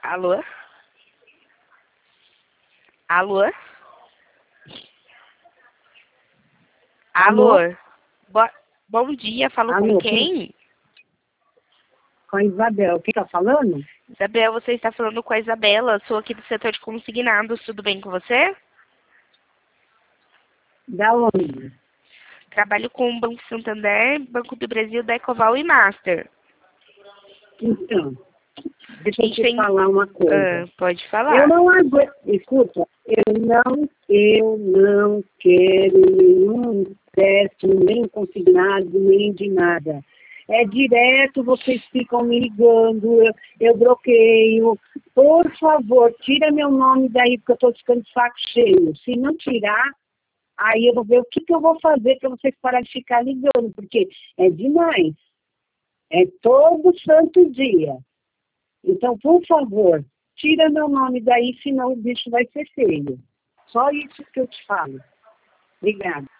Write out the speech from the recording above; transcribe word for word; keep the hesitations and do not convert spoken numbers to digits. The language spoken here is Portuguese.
Alô? Alô? Alô? Alô? Bo- Bom dia, falo com Alô, quem? com a Isabel. Quem tá falando? Isabel, você está falando com a Isabela, sou aqui do setor de consignados, tudo bem com você? Da onde? Trabalho com o Banco Santander, Banco do Brasil, da Ecoval e Master. Então, deixa eu te Tem- falar uma coisa. Ah, pode falar. Eu não aguento, escuta, eu não, eu não quero nenhum empréstimo, nem consignado, nem de nada. É direto, vocês ficam me ligando, eu, eu bloqueio. Por favor, tira meu nome daí, porque eu estou ficando de saco cheio. Se não tirar, aí eu vou ver o que, que eu vou fazer para vocês pararem de ficar ligando, porque é demais. É todo santo dia. Então, por favor, tira meu nome daí, senão o bicho vai ser feio. Só isso que eu te falo. Obrigada.